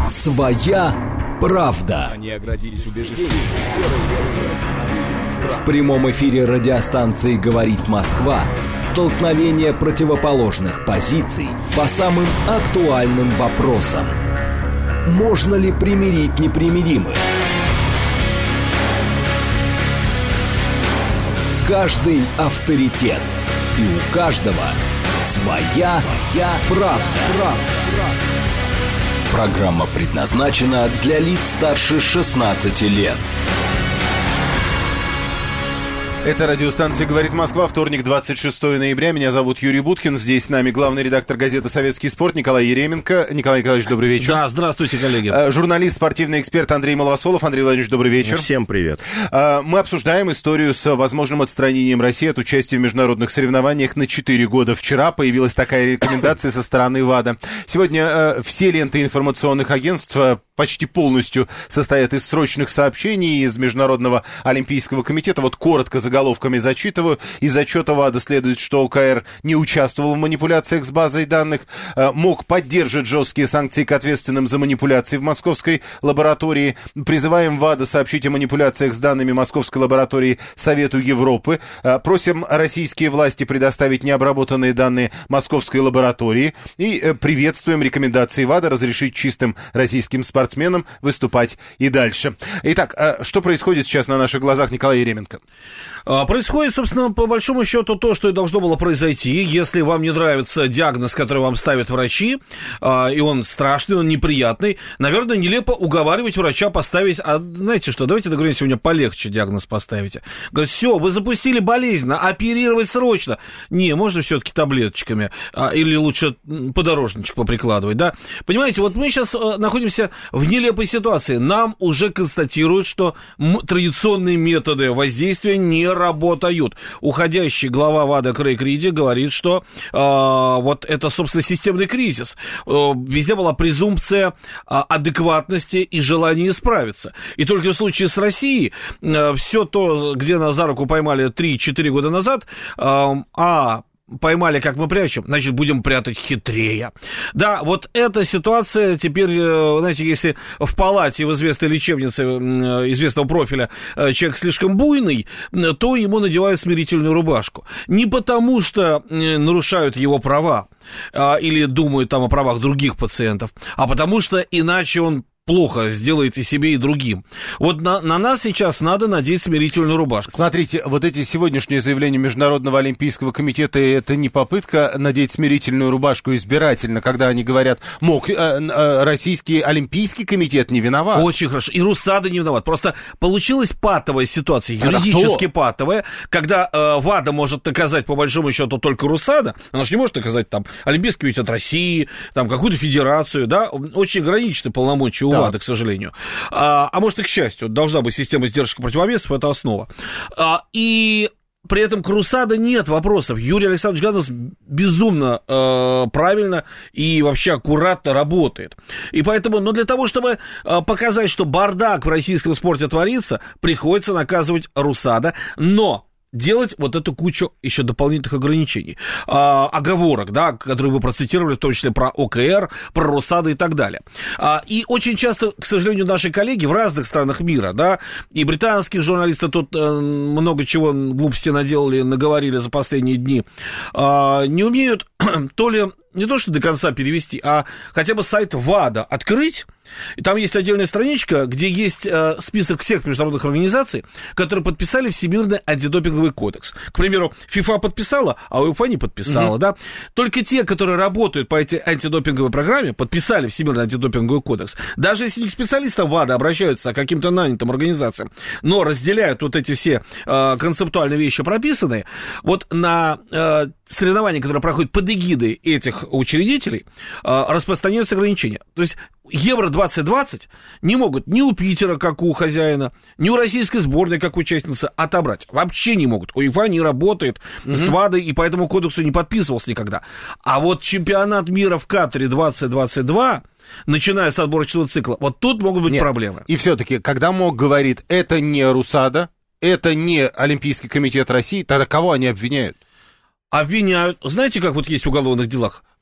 Своя правда. Они оградились убеждением. В прямом эфире радиостанции «Говорит Москва» столкновение противоположных позиций по самым актуальным вопросам. Можно ли примирить непримиримых? Каждый авторитет. И у каждого своя правда. Программа предназначена для лиц старше 16 лет. Это радиостанция «Говорит Москва», вторник, 26 ноября. Меня зовут Юрий Буткин. Здесь с нами главный редактор газеты «Советский спорт» Николай Еременко. Николай Николаевич, добрый вечер. Да, здравствуйте, коллеги. Журналист, спортивный эксперт Андрей Малосолов. Андрей Владимирович, добрый вечер. Всем привет. Мы обсуждаем историю с возможным отстранением России от участия в международных соревнованиях на 4 года. Вчера появилась такая рекомендация со стороны ВАДА. Сегодня все ленты информационных агентств почти полностью состоят из срочных сообщений из Международного олимпийского комитета. Вот коротко заголовками зачитываю. Из отчета ВАДА следует, что ОКР не участвовал в манипуляциях с базой данных, мог поддерживать жесткие санкции к ответственным за манипуляции в московской лаборатории. Призываем ВАДА сообщить о манипуляциях с данными московской лаборатории Совету Европы. Просим российские власти предоставить необработанные данные московской лаборатории. И приветствуем рекомендации ВАДА разрешить чистым российским спортсменам выступать и дальше. Итак, что происходит сейчас на наших глазах, Николай Еременко? Происходит, собственно, по большому счету то, что и должно было произойти. Если вам не нравится диагноз, который вам ставят врачи, и он страшный, он неприятный, наверное, нелепо уговаривать врача поставить... А знаете что, давайте договоримся, сегодня полегче диагноз поставите. Говорят, все, вы запустили болезнь, оперировать срочно. Не, можно все-таки таблеточками, или лучше подорожничек поприкладывать, да? Понимаете, вот мы сейчас находимся в нелепой ситуации. Нам уже констатируют, что традиционные методы воздействия не работают. Уходящий глава ВАДА Крейг Риди говорит, что вот это, собственно, системный кризис. Везде была презумпция адекватности и желания исправиться. И только в случае с Россией все то, где нас за руку поймали 3-4 года назад, поймали, как мы прячем, значит, будем прятать хитрее. Да, вот эта ситуация теперь, знаете, если в палате в известной лечебнице известного профиля человек слишком буйный, то ему надевают смирительную рубашку. Не потому, что нарушают его права или думают там о правах других пациентов, а потому что иначе он плохо сделает и себе, и другим. Вот на нас сейчас надо надеть смирительную рубашку. Смотрите, вот эти сегодняшние заявления Международного олимпийского комитета, это не попытка надеть смирительную рубашку избирательно, когда они говорят, Российский олимпийский комитет не виноват. Очень хорошо. И РУСАДА не виноват. Просто получилась патовая ситуация, юридически патовая, когда ВАДА может наказать, по большому счету, только РУСАДА. Она же не может наказать там Олимпийский комитет России, там какую-то федерацию, да, очень ограничены полномочия у ВАДА, к сожалению. А может и к счастью, должна быть система сдержек и противовесов, это основа. И при этом к РУСАДА нет вопросов. Юрий Александрович Ганус безумно правильно и вообще аккуратно работает. И поэтому, но для того, чтобы показать, что бардак в российском спорте творится, приходится наказывать РУСАДА, но делать вот эту кучу еще дополнительных ограничений, оговорок, да, которые вы процитировали, в том числе про ОКР, про РУСАДА и так далее. И очень часто, к сожалению, наши коллеги в разных странах мира, да, и британские журналисты тут много чего глупости наделали, наговорили за последние дни, не умеют то ли не то, что до конца перевести, а хотя бы сайт ВАДА открыть, и там есть отдельная страничка, где есть список всех международных организаций, которые подписали Всемирный антидопинговый кодекс. К примеру, ФИФА подписала, а УЕФА не подписала, да. Только те, которые работают по этой антидопинговой программе, подписали Всемирный антидопинговый кодекс. Даже если не к специалистам ВАДА обращаются, а к каким-то нанятым организациям, но разделяют вот эти все концептуальные вещи прописанные, вот на соревнования, которые проходят под эгидой этих учредителей, распространяются ограничения. То есть Евро-2020 не могут ни у Питера, как у хозяина, ни у российской сборной, как участницы, отобрать. Вообще не могут. УЕФА не работает с ВАДой, и по этому кодексу не подписывался никогда. А вот чемпионат мира в Катаре 2022, начиная с отборочного цикла, вот тут могут быть проблемы. И все-таки, когда МОК говорит, это не РУСАДА, это не Олимпийский комитет России, тогда кого они обвиняют? Обвиняют. Знаете, как вот есть в уголовных делах?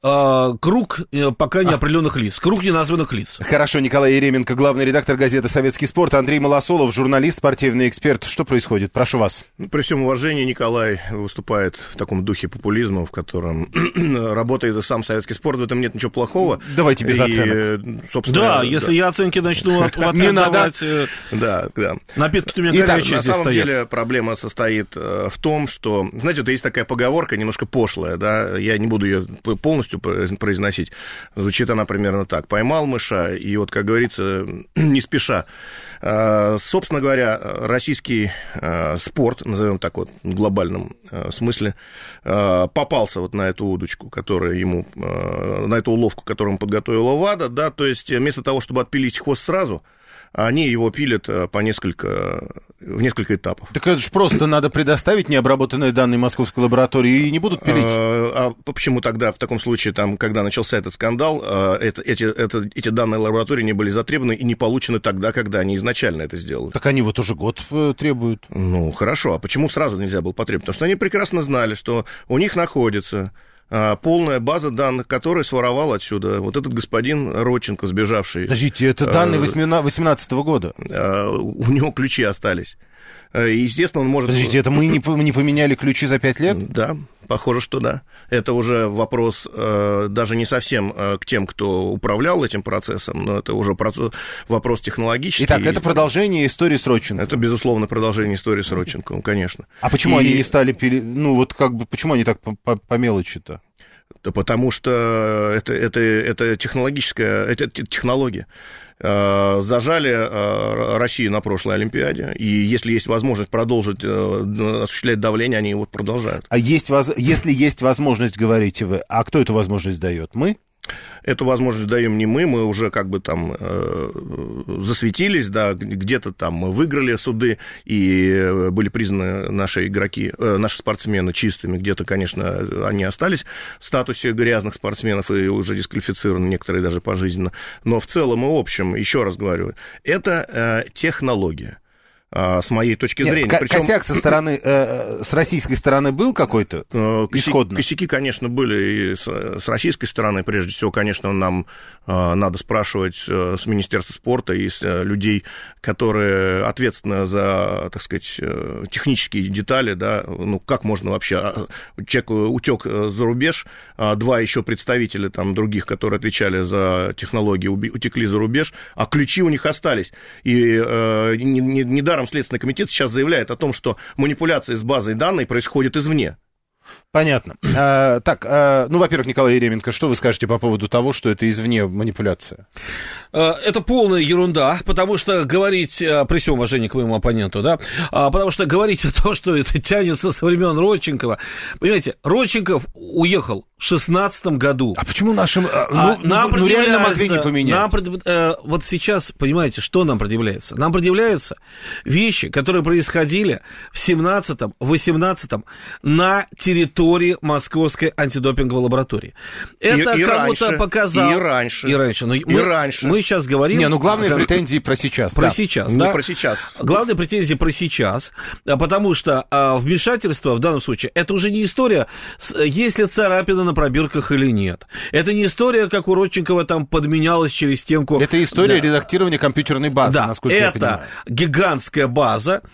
круг пока неопределенных лиц, круг неназванных лиц. Хорошо, Николай Еременко, главный редактор газеты «Советский спорт», Андрей Малосолов, журналист, спортивный эксперт. Что происходит? Прошу вас. При всем уважении, Николай выступает в таком духе популизма, в котором работает и сам «Советский спорт», в этом нет ничего плохого. Давайте без оценок. Да, если я оценки начну отдавать... Да. Напитки у меня горячие здесь стоят. На самом деле проблема состоит в том, что, знаете, вот есть такая поговорка, немножко пошлая, да, я не буду ее полностью произносить. Звучит она примерно так. Поймал мыша, и вот, как говорится, не спеша. Собственно говоря, российский спорт, назовем так вот, в глобальном смысле, попался вот на эту удочку, которая ему, на эту уловку, которую ему подготовила ВАДА, да, то есть вместо того, чтобы отпилить хвост сразу, они его пилят в несколько этапов. Так это же просто надо предоставить необработанные данные московской лаборатории и не будут пилить. А почему тогда, в таком случае, там, когда начался этот скандал, эти данные лаборатории не были затребованы и не получены тогда, когда они изначально это сделали? Так они вот уже год требуют. Ну, хорошо, а почему сразу нельзя было потребовать? Потому что они прекрасно знали, что у них находится полная база данных, которую своровал отсюда вот этот господин Родченко, сбежавший. Подождите, это данные 2018 года. У него ключи остались. Естественно, он может... Подождите, это мы не поменяли ключи за 5 лет? Да, похоже, что да. Это уже вопрос даже не совсем к тем, кто управлял этим процессом, но это уже вопрос технологический. Итак, это продолжение истории с Родченко. Это, безусловно, продолжение истории с Родченко, конечно. А почему они не стали... Ну, вот как бы, почему они так по мелочи-то? Да потому что это технология. Зажали Россию на прошлой Олимпиаде, и если есть возможность продолжить осуществлять давление, они его продолжают. А если есть возможность, говорите вы, а кто эту возможность дает? Мы? Эту возможность даем не мы уже как бы там засветились, да, где-то там мы выиграли суды и были признаны наши игроки, наши спортсмены чистыми, где-то, конечно, они остались в статусе грязных спортсменов и уже дисквалифицированы, некоторые даже пожизненно, но в целом и в общем, еще раз говорю, это технология. С моей точки зрения. Причем... Косяк со стороны, с российской стороны был какой-то исходно? Косяки, конечно, были и с российской стороны. Прежде всего, конечно, нам надо спрашивать с Министерства спорта и с людей, которые ответственны за, так сказать, технические детали, да, ну, как можно вообще... Человек утек за рубеж, 2 еще представителя там других, которые отвечали за технологии, утекли за рубеж, а ключи у них остались. И недаром Следственный комитет сейчас заявляет о том, что манипуляция с базой данных происходит извне. Понятно. Ну, во-первых, Николай Еременко, что вы скажете по поводу того, что это извне манипуляция? Это полная ерунда, потому что говорить, при всем уважении к моему оппоненту, да, потому что говорить о том, что это тянется со времен Родченкова, понимаете, Родченков уехал в 2016 году. А почему нашим... реально могли не поменять. Вот сейчас, понимаете, что нам предъявляется? Нам предъявляются вещи, которые происходили в 17-м, 18-м на территории Московской антидопинговой лаборатории. Это кому-то показал... И раньше. Но мы сейчас говорим... главные претензии про сейчас. Про сейчас, да. Не про сейчас. Главные претензии про сейчас, потому что вмешательство в данном случае, это уже не история, есть ли царапина на пробирках или нет. Это не история, как у Родченкова там подменялась через стенку. Это история редактирования компьютерной базы, насколько я понимаю. Это гигантская база.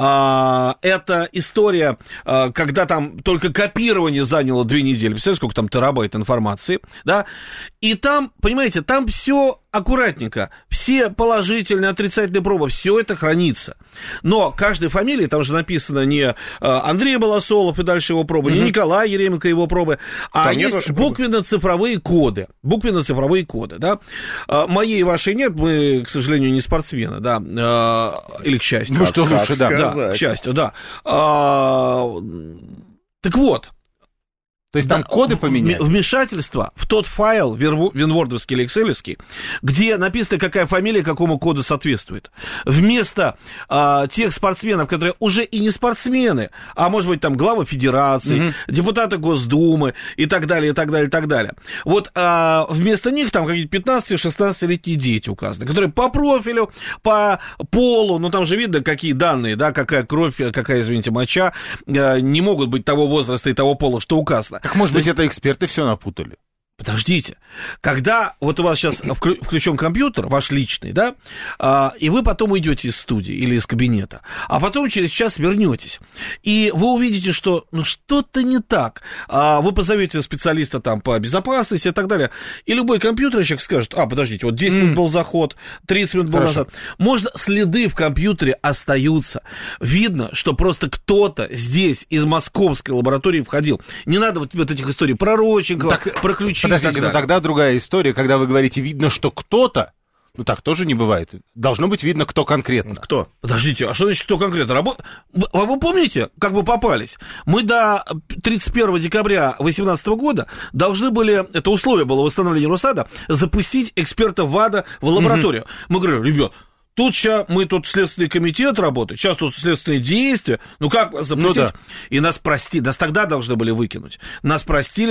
Это история, когда там только копирование заняло 2 недели. Представляете, сколько там терабайт информации, да? И там, понимаете, там все аккуратненько, все положительные, отрицательные пробы, все это хранится. Но каждой фамилии, там же написано не Андрей Малосолов и дальше его пробы, не Николай Еременко его пробы, а есть буквенно-цифровые коды. Буквенно-цифровые коды, да. Моей и вашей нет, мы, к сожалению, не спортсмены, да, или к счастью. Ну, что лучше, да, к счастью, да. Так вот. То есть там коды поменяли? Вмешательство в тот файл, винвордовский или экселевский, где написано, какая фамилия какому коду соответствует. Вместо тех спортсменов, которые уже и не спортсмены, а может быть там главы федерации, депутаты Госдумы и так далее, и так далее, и так далее. Вот вместо них там какие-то 15-16-летние дети указаны, которые по профилю, по полу, ну там же видно, какие данные, да, какая кровь, какая, извините, моча, не могут быть того возраста и того пола, что указано. Так, может быть, это эксперты все напутали? Подождите, когда вот у вас сейчас включен компьютер, ваш личный, да, и вы потом уйдете из студии или из кабинета, а потом через час вернетесь, и вы увидите, что что-то не так, вы позовете специалиста там по безопасности и так далее, и любой компьютерщик скажет, подождите, вот 10 минут был заход, 30 минут был назад. Можно, следы в компьютере остаются. Видно, что просто кто-то здесь из московской лаборатории входил. Не надо вот этих историй про Родченкова, про ключи. Подождите, но тогда другая история, когда вы говорите, видно, что кто-то, так тоже не бывает. Должно быть видно, кто конкретно. Кто? Подождите, а что значит, кто конкретно? Вы помните, как вы попались? Мы до 31 декабря 2018 года должны были, это условие было восстановления Росада, запустить экспертов ВАДА в лабораторию. Мы говорим, ребят, мы тут Следственный комитет работает, сейчас тут следственные действия, как запустить? И нас тогда должны были выкинуть. Нас простили,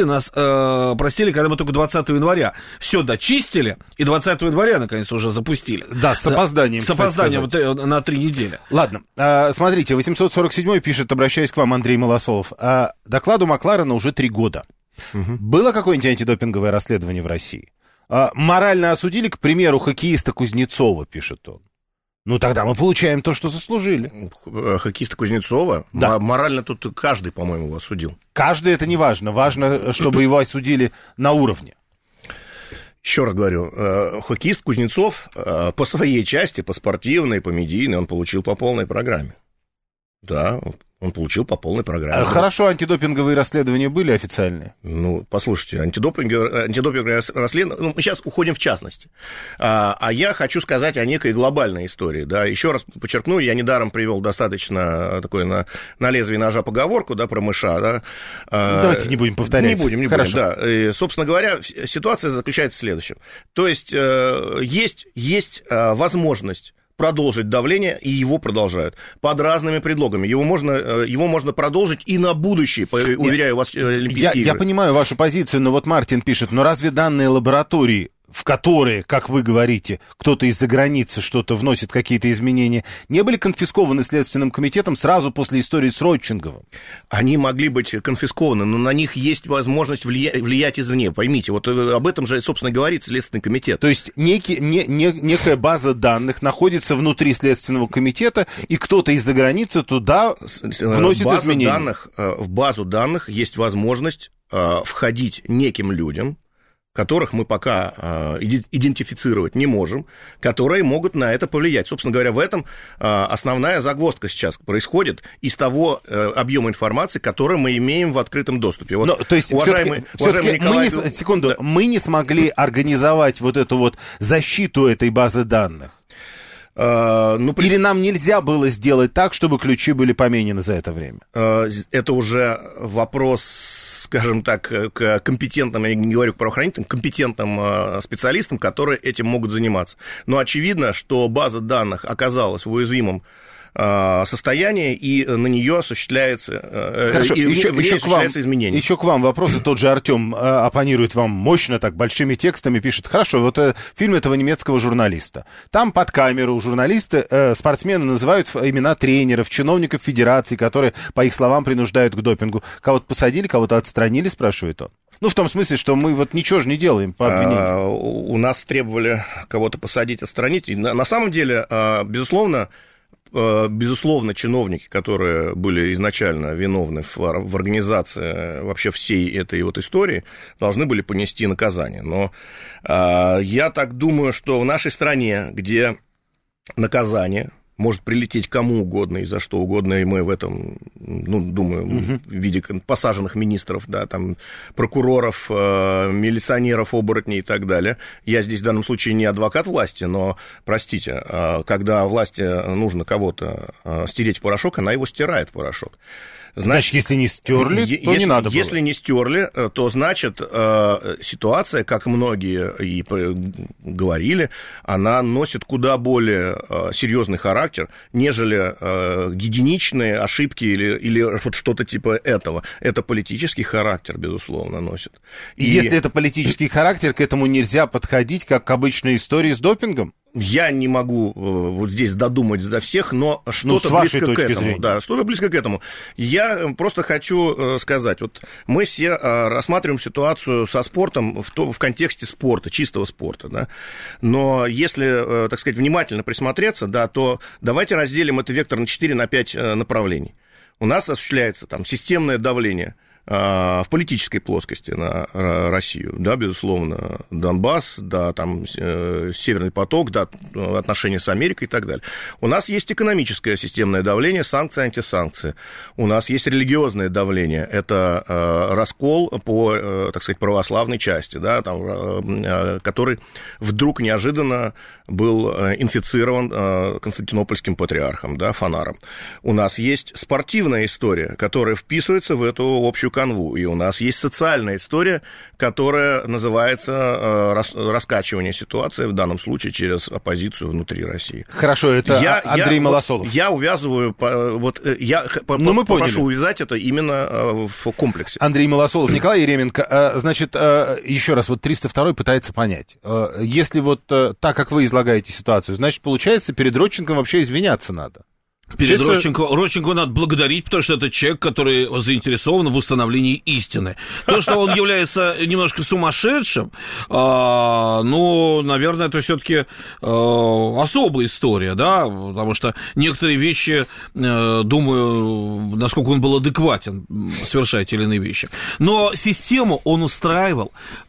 когда мы только 20 января все дочистили, и 20 января, наконец, уже запустили. Да, с опозданием. С опозданием на 3 недели. Ладно, смотрите, 847-й пишет, обращаясь к вам, Андрей Малосолов, докладу Макларена уже 3 года. Было какое-нибудь антидопинговое расследование в России? Морально осудили, к примеру, хоккеиста Кузнецова, пишет он. Тогда мы получаем то, что заслужили. Хоккеиста Кузнецова? Да. Морально тут каждый, по-моему, его осудил. Каждый это не важно. Важно, чтобы его осудили на уровне. Еще раз говорю, хоккеист Кузнецов по своей части, по спортивной, по медийной, он получил по полной программе. Да, он получил по полной программе. Хорошо, антидопинговые расследования были официальные? Послушайте, антидопинговые расследования... мы сейчас уходим в частности. А я хочу сказать о некой глобальной истории. Да. Еще раз подчеркну, я недаром привел достаточно такой на лезвие ножа поговорку, да, про мыша. Да. Давайте не будем повторять. Не будем, да. И, собственно говоря, ситуация заключается в следующем. То есть, есть возможность продолжить давление, и его продолжают. Под разными предлогами. Его можно продолжить и на будущее, уверяю вас, Олимпийские игры. Я понимаю вашу позицию, но вот Мартин пишет, разве данные лаборатории, в которые, как вы говорите, кто-то из-за границы что-то вносит, какие-то изменения, не были конфискованы Следственным комитетом сразу после истории с Родченковым? Они могли быть конфискованы, но на них есть возможность влиять извне. Поймите, вот об этом же, собственно, говорит Следственный комитет. То есть некая база данных находится внутри Следственного комитета, и кто-то из-за границы туда вносит изменения. В базу данных есть возможность входить неким людям, которых мы пока идентифицировать не можем, которые могут на это повлиять. Собственно говоря, в этом основная загвоздка сейчас происходит из того объема информации, который мы имеем в открытом доступе. Вот, то есть, уважаемый Николай... мы не смогли организовать вот эту вот защиту этой базы данных? Или нам нельзя было сделать так, чтобы ключи были поменены за это время? Это уже вопрос, скажем так, к компетентным, я не говорю к правоохранительным, компетентным специалистам, которые этим могут заниматься. Но очевидно, что база данных оказалась в уязвимом состоянии, и на нее осуществляется, изменение. Еще к вам вопросы. Тот же Артем оппонирует вам мощно, так, большими текстами, пишет. Хорошо, вот фильм этого немецкого журналиста. Там под камеру журналисты, спортсмены называют имена тренеров, чиновников федерации, которые, по их словам, принуждают к допингу. Кого-то посадили, кого-то отстранили, спрашивает он. В том смысле, что мы вот ничего же не делаем по обвинению. У нас требовали кого-то посадить, отстранить. И на самом деле, безусловно, чиновники, которые были изначально виновны в организации вообще всей этой вот истории, должны были понести наказание. Но я так думаю, что в нашей стране, где наказание может прилететь кому угодно и за что угодно, и мы в этом, думаю, в виде посаженных министров, да, там, прокуроров, милиционеров, оборотней и так далее. Я здесь в данном случае не адвокат власти, но, простите, когда власти нужно кого-то стереть в порошок, она его стирает в порошок. Значит, если не стерли, то не надо было. Если не стерли, то, значит, ситуация, как многие и говорили, она носит куда более серьезный характер, нежели единичные ошибки или вот что-то типа этого. Это политический характер, безусловно, носит. И если это политический характер, к этому нельзя подходить, как к обычной истории с допингом? Я не могу вот здесь додумать за всех, но что-то близко к этому. Да, что-то близко к этому. Я просто хочу сказать, вот мы все рассматриваем ситуацию со спортом в контексте спорта, чистого спорта, да. Но если, так сказать, внимательно присмотреться, да, то давайте разделим этот вектор на 4-5 направлений. У нас осуществляется там системное давление в политической плоскости на Россию, да, безусловно, Донбасс, да, там Северный поток, да, отношения с Америкой и так далее. У нас есть экономическое системное давление, санкции, антисанкции. У нас есть религиозное давление, это раскол по, так сказать, православной части, да, там, который вдруг неожиданно был инфицирован константинопольским патриархом, да, Фанаром. У нас есть спортивная история, которая вписывается в эту общую канву. И у нас есть социальная история, которая называется раскачивание ситуации, в данном случае через оппозицию внутри России. Хорошо, это Андрей Малосолов. Я увязываю, вот я попрошу увязать это именно в комплексе. Андрей Малосолов, Николай Еременко. Значит, еще раз, вот 302-й пытается понять. Если вот так, как вы излагаете ситуацию, значит, получается, перед Родченком вообще извиняться надо. Перед Родченко надо благодарить, потому что это человек, который заинтересован в установлении истины. То, что он является немножко сумасшедшим, ну, наверное, это все-таки особая история, да, потому что некоторые вещи, думаю, насколько он был адекватен, совершая те или иные вещи. Но систему он устраивал,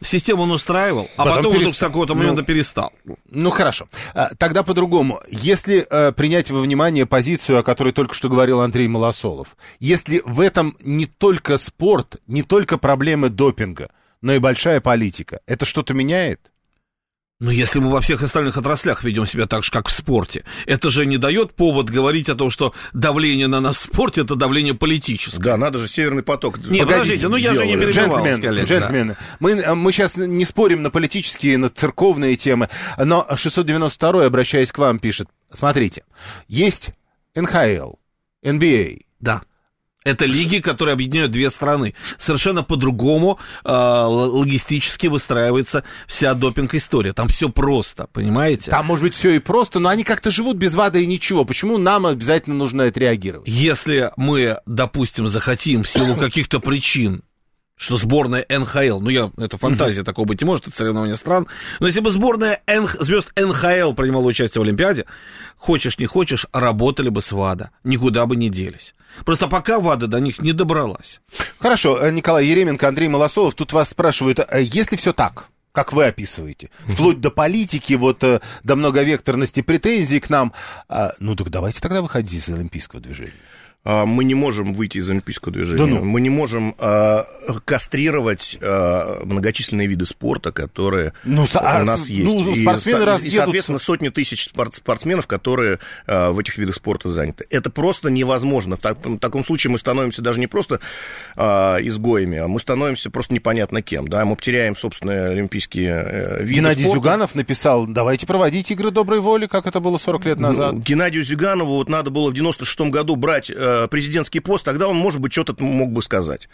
а потом вдруг с какого-то момента перестал. Ну, хорошо. Тогда по-другому. Если принять во внимание позицию, о которой только что говорил Андрей Малосолов, если в этом не только спорт, не только проблемы допинга, но и большая политика, это что-то меняет? Но если мы во всех остальных отраслях ведем себя так же, как в спорте, это же не дает повод говорить о том, что давление на нас в спорте — это давление политическое. Да, надо же Северный поток. Нет, подождите, я же не перебивал. Джентльмены, мы сейчас не спорим на политические, на церковные темы, но 692-й, обращаясь к вам, пишет, смотрите, есть НХЛ, NBA. Да. Это лиги, которые объединяют две страны. Совершенно по-другому логистически выстраивается вся допинг-история. Там все просто, понимаете? Там, может быть, все и просто, но они как-то живут без ВАДА и ничего. Почему нам обязательно нужно отреагировать? Если мы, допустим, захотим в силу каких-то причин, что сборная НХЛ, это фантазия, такого быть не может, это соревнование стран, но если бы сборная звезд НХЛ принимала участие в Олимпиаде, хочешь не хочешь, работали бы с ВАДА, никуда бы не делись. Просто пока ВАДА до них не добралась. Хорошо, Николай Еременко, Андрей Малосолов, тут вас спрашивают, если все так, как вы описываете, вплоть до политики, вот до многовекторности претензий к нам, ну так давайте тогда выходить из олимпийского движения. Мы не можем выйти из олимпийского движения. Да ну. Мы не можем кастрировать многочисленные виды спорта, которые у нас есть. Спортсмены разъедутся. И, соответственно, сотни тысяч спортсменов, которые в этих видах спорта заняты. Это просто невозможно. В таком случае мы становимся даже не просто изгоями, а мы становимся просто непонятно кем. Да? Мы потеряем собственные олимпийские виды Геннадий спорта. Зюганов написал, давайте проводить игры доброй воли, как это было 40 лет назад. Геннадию Зюганову надо было в 96-м году брать президентский пост, тогда он, может быть, что-то мог бы сказать.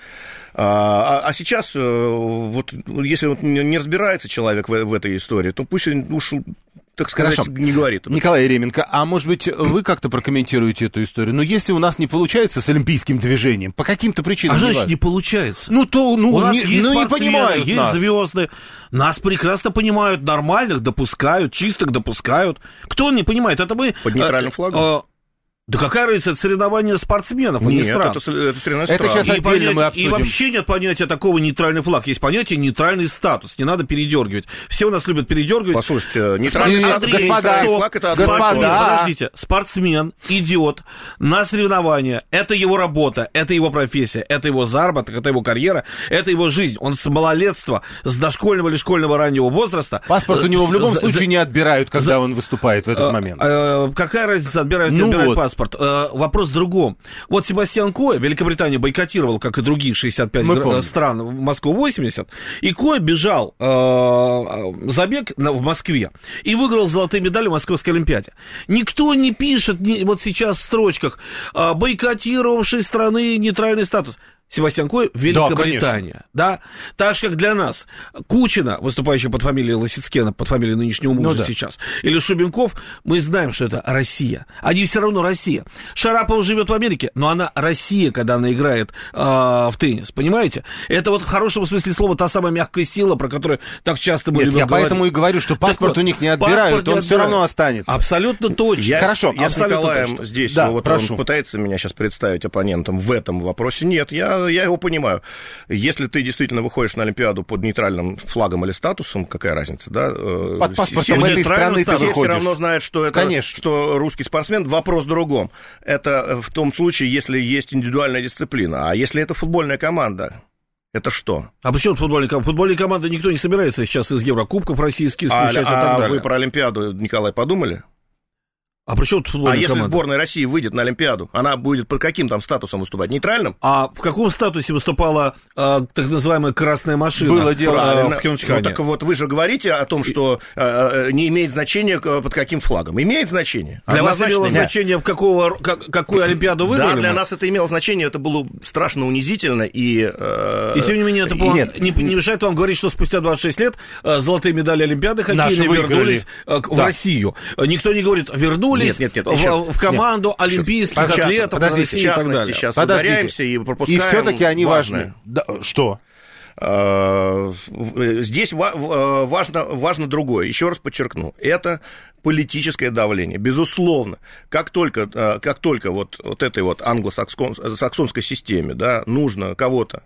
А сейчас, вот, если вот не разбирается человек в этой истории, то пусть уж, так сказать, хорошо, не говорит. Николай Еременко, а может быть, вы как-то прокомментируете эту историю? Но если у нас не получается с олимпийским движением, по каким-то причинам... А значит, не получается. У нас есть не понимают есть нас. Звезды. Нас прекрасно понимают, нормальных допускают, чистых допускают. Кто не понимает? Это мы... Под нейтральным флагом? Да какая разница, это соревнования спортсменов, а не стран. Это соревнования это сейчас отдельно мы обсудим. И вообще нет понятия такого нейтральный флаг. Есть понятие нейтральный статус. Не надо передергивать. Все у нас любят передергивать. Послушайте, нейтральный флаг это Подождите, спортсмен идет на соревнования. Это его работа, это его профессия, это его заработок, это его карьера, это его жизнь. Он с малолетства, с дошкольного или школьного раннего возраста. Паспорт у него в любом случае не отбирают, когда он выступает в этот момент. Какая разница, отбирают, не отбирают паспорт? Вопрос в другом. Вот Себастьян Кое, Великобритания бойкотировала, как и другие 65 стран, в Москву 80, и Кое бежал забег в Москве и выиграл золотые медали в Московской Олимпиаде. Никто не пишет вот сейчас в строчках бойкотировавшей страны нейтральный статус. Себастьян Кой в Великобритания. Да, так же, как для нас Кучина, выступающий под фамилией Лосицкена, под фамилией нынешнего мужа сейчас, или Шубенков, мы знаем, что это Россия. Они все равно Россия. Шарапова живет в Америке, но она Россия, когда она играет в теннис, понимаете? Это вот в хорошем смысле слова та самая мягкая сила, про которую так часто мы любим я говорить. поэтому и говорю, что паспорт у них не отбирают, он все равно останется. Абсолютно точно. Хорошо, я с Николаем точно. Здесь, да, вот прошу. Он пытается меня сейчас представить оппонентом в этом вопросе. Нет, я его понимаю. Если ты действительно выходишь на Олимпиаду под нейтральным флагом или статусом, какая разница, да? Под паспортом этой страны ты выходишь. Все равно знают, что это, что русский спортсмен. Вопрос в другом. Это в том случае, если есть индивидуальная дисциплина. А если это футбольная команда? Это что? А почему футбольные команды никто не собирается сейчас из Еврокубков российских исключать и так далее? Вы про Олимпиаду, Николай, подумали? А при чем тут футбольная команда? Если сборная России выйдет на Олимпиаду, она будет под каким там статусом выступать? Нейтральным? А в каком статусе выступала так называемая красная машина? Было дело в Пхенчхане. Ну так вот вы же говорите о том, что не имеет значения под каким флагом. Имеет значение. Для вас имело значение, в какую Олимпиаду выиграли? Да, для нас это имело значение, это было страшно унизительно. И тем не менее, это не мешает вам говорить, что спустя 26 лет золотые медали Олимпиады хоккейные вернулись в Россию. Никто не говорит, вернулись в команду олимпийских атлетов России и так далее. Сейчас ударяемся и пропускаем. И все-таки они важны. Да, что? Здесь важно другое. Еще раз подчеркну. Это политическое давление. Безусловно. Как только вот этой вот англосаксонской системе, да, нужно кого-то,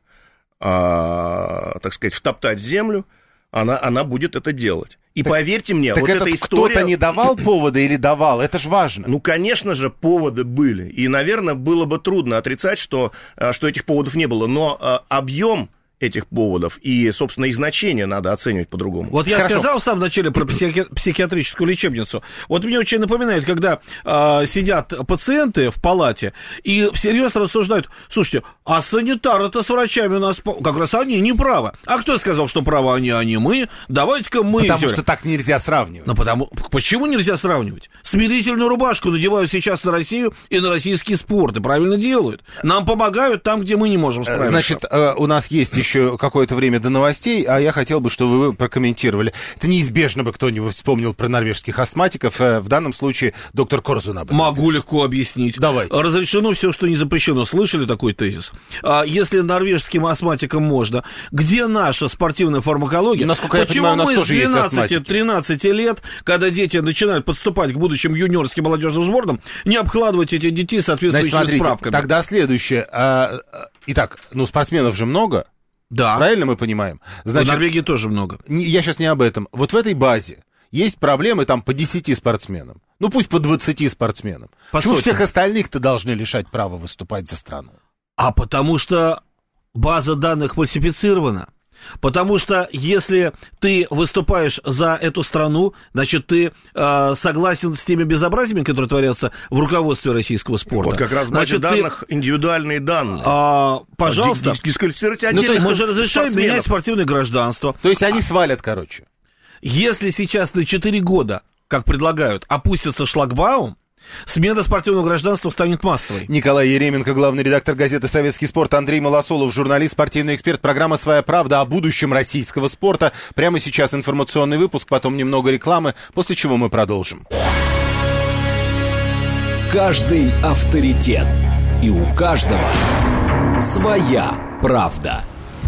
так сказать, втоптать в землю, она будет это делать. И поверьте мне, так вот эта история... кто-то не давал повода или давал? Это ж важно. Ну, конечно же, поводы были. И, наверное, было бы трудно отрицать, что этих поводов не было. Но объем этих поводов и, собственно, их значение надо оценивать по-другому. Вот я сказал в самом начале про психиатрическую лечебницу. Вот мне очень напоминает, когда сидят пациенты в палате и всерьез рассуждают: слушайте, а санитары-то с врачами у нас как раз они не правы. А кто сказал, что правы они, а не мы? Давайте-ка мы... Потому что так нельзя сравнивать. Почему нельзя сравнивать? Смирительную рубашку надевают сейчас на Россию и на российский спорт, и правильно делают. Нам помогают там, где мы не можем справиться. Значит, у нас есть еще какое-то время до новостей, а я хотел бы, чтобы вы прокомментировали. Это неизбежно бы кто-нибудь вспомнил про норвежских астматиков. В данном случае доктор Корзун об этом Могу легко объяснить. Давайте. Разрешено все, что не запрещено. Слышали такой тезис? Если норвежским астматикам можно, где наша спортивная фармакология? Насколько я понимаю, у нас тоже есть астматики. Почему мы с 12-13 лет, когда дети начинают подступать к будущим юниорским молодежным сборным, не обкладывать этих детей соответствующими справками? Тогда следующее. Итак, спортсменов же много. Да. Правильно мы понимаем? Значит, в Норвегии тоже много. Я сейчас не об этом. Вот в этой базе есть проблемы там по 10 спортсменам. Пусть по 20 спортсменам. Почему всех остальных-то должны лишать права выступать за страну? А потому что база данных фальсифицирована. Потому что если ты выступаешь за эту страну, значит, ты согласен с теми безобразиями, которые творятся в руководстве российского спорта. Вот как раз в базе данных индивидуальные данные. Пожалуйста. Дисквалифицируйте отдельно. Мы же разрешаем менять спортивное гражданство. То есть они свалят, короче. Если сейчас на 4 года, как предлагают, опустится шлагбаум, смена спортивного гражданства станет массовой. Николай Еременко, главный редактор газеты «Советский спорт», Андрей Малосолов, журналист, спортивный эксперт, программа «Своя правда» о будущем российского спорта. Прямо сейчас информационный выпуск, потом немного рекламы, после чего мы продолжим. Каждый авторитет, и у каждого своя правда.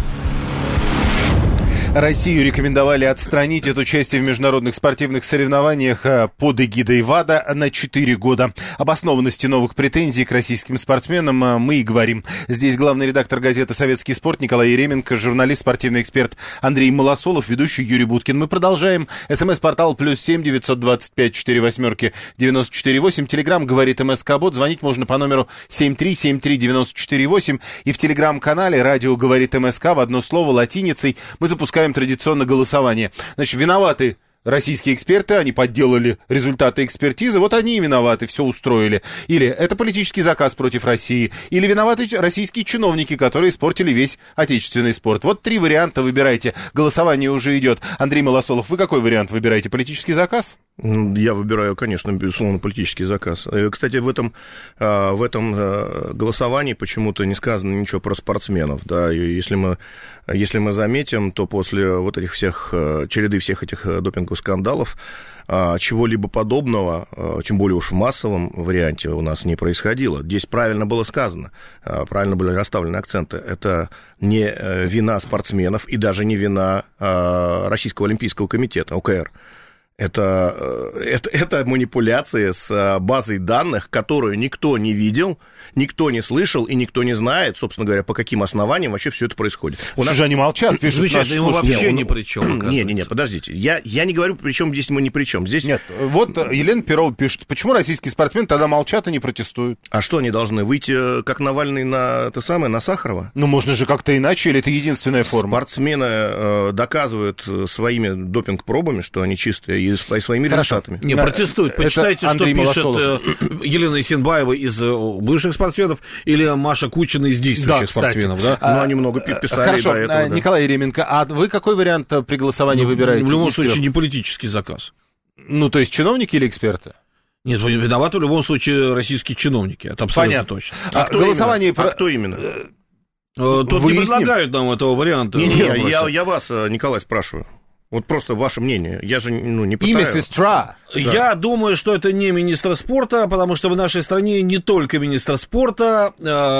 Россию рекомендовали отстранить от участия в международных спортивных соревнованиях под эгидой ВАДА на 4 года. Об основанности новых претензий к российским спортсменам мы и говорим. Здесь главный редактор газеты «Советский спорт» Николай Еременко, журналист, спортивный эксперт Андрей Малосолов, ведущий Юрий Буткин. Мы продолжаем. СМС-портал +7 925 48 94 8. Телеграм говорит МСК-бот. Звонить можно по номеру 7373948. И в телеграм-канале «Радио говорит МСК» в одно слово латиницей мы запускаем традиционно голосование. Значит, виноваты российские эксперты, они подделали результаты экспертизы, вот они и виноваты, все устроили. Или это политический заказ против России, или виноваты российские чиновники, которые испортили весь отечественный спорт. Вот 3 варианта выбирайте. Голосование уже идет. Андрей Малосолов, вы какой вариант выбираете? Политический заказ? Я выбираю, конечно, безусловно, политический заказ. Кстати, в этом голосовании почему-то не сказано ничего про спортсменов. Да? И если мы заметим, то после вот этих всех, череды всех этих допинговых скандалов, чего-либо подобного, тем более уж в массовом варианте, у нас не происходило. Здесь правильно было сказано, правильно были расставлены акценты. Это не вина спортсменов и даже не вина Российского олимпийского комитета, ОКР. Это манипуляции с базой данных, которую никто не видел, никто не слышал и никто не знает, собственно говоря, по каким основаниям вообще все это происходит. Же они молчат, пишут наши слушатели. Вообще ни при чем. Не, подождите. Я не говорю, при чем здесь мы ни при чем. Здесь... Нет, вот Елена Перова пишет, почему российские спортсмены тогда молчат и не протестуют? А что они должны, выйти, как Навальный, на Сахарова? Ну, можно же как-то иначе, или это единственная форма? Спортсмены доказывают своими допинг-пробами, что они чистые, и своими результатами. Не, протестуют. Почитайте, что пишет Елена Исенбаева из бывших спортсменов или Маша Кучина из действующих спортсменов. Да? Ну, они много писали. Хорошо, до этого, да. Николай Еременко, а вы какой вариант при голосовании выбираете? В любом случае, не политический заказ. Ну, то есть чиновники или эксперты? Нет, виноваты в любом случае российские чиновники. Это абсолютно точно. Голосование... Кто именно? Тут не предлагают нам этого варианта. Я вас, Николай, спрашиваю. Вот просто ваше мнение. Я же не пытаюсь. Имя сестра. Я думаю, что это не министр спорта, потому что в нашей стране не только министр спорта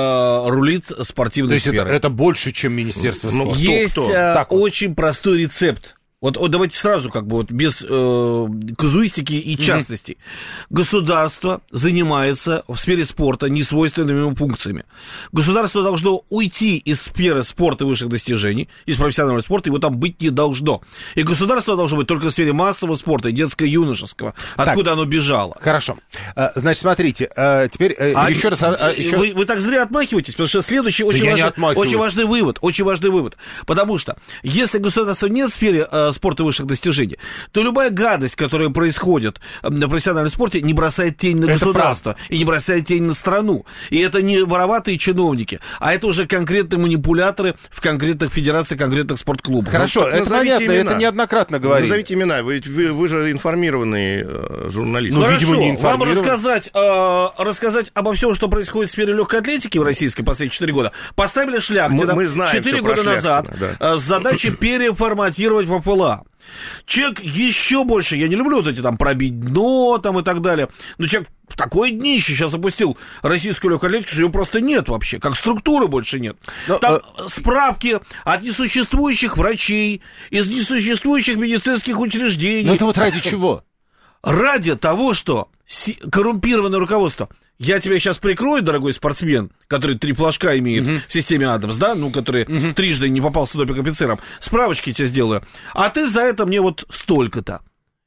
рулит спортивной сферой. То есть это больше, чем Министерство спорта. Есть очень простой рецепт. Вот давайте сразу, без казуистики и частностей. Государство занимается в сфере спорта несвойственными ему функциями. Государство должно уйти из сферы спорта и высших достижений, из профессионального спорта, его там быть не должно. И государство должно быть только в сфере массового спорта и детско-юношеского, откуда оно бежало. Хорошо. Значит, смотрите, теперь еще раз... Вы так зря отмахиваетесь, потому что следующий очень важный вывод. Потому что если государство нет в сфере спорта высших достижений, то любая гадость, которая происходит на профессиональном спорте, не бросает тень на государство и не бросает тень на страну. И это не вороватые чиновники, а это уже конкретные манипуляторы в конкретных федерациях, конкретных спортклубах. Хорошо, это понятно, это неоднократно говорили. Назовите имена, вы же информированный журналист. Ну, видимо, не информированный. Вам рассказать обо всем, что происходит в сфере легкой атлетики в российской последние 4 года. Поставили Шляхтина 4 года назад с задачей переформатировать ПФЛА. Человек еще больше, я не люблю вот эти там пробить дно там и так далее, но человек в такое днище сейчас опустил российскую легкую атлетику, что ее просто нет вообще, как структуры больше нет. Там справки от несуществующих врачей, из несуществующих медицинских учреждений. Но это вот ради чего? Ради того, что коррумпированное руководство. Я тебя сейчас прикрою, дорогой спортсмен, который 3 флажка имеет в системе Адамс, да, который трижды не попался допинг-офицером, справочки тебе сделаю, а ты за это мне вот столько-то.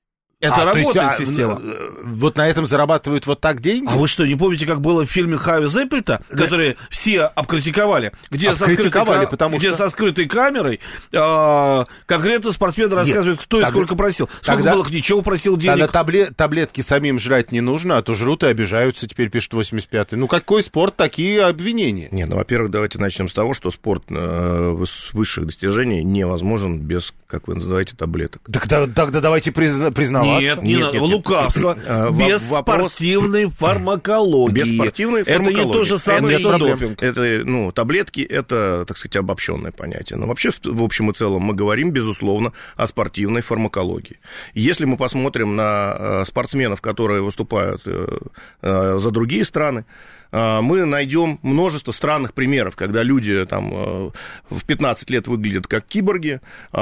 Это работает система. Вот на этом зарабатывают вот так деньги? А вы что, не помните, как было в фильме Хави Зеппельта, который все обкритиковали, где со скрытой камерой конкретно спортсмены рассказывают, кто и сколько просил. Сколько было, ничего просил денег. Тогда таблетки самим жрать не нужно, а то жрут и обижаются, теперь пишет 85-й. Ну, какой спорт, такие обвинения? Не, во-первых, давайте начнем с того, что спорт высших достижений невозможен без, как вы называете, таблеток. Тогда давайте признавать. Нет, лукавство. Без спортивной фармакологии. Без спортивной фармакологии. Это не то же самое, что допинг. Это, таблетки, это, так сказать, обобщенное понятие. Но вообще, в общем и целом, мы говорим, безусловно, о спортивной фармакологии. Если мы посмотрим на спортсменов, которые выступают за другие страны, мы найдем множество странных примеров, когда люди там в 15 лет выглядят как киборги,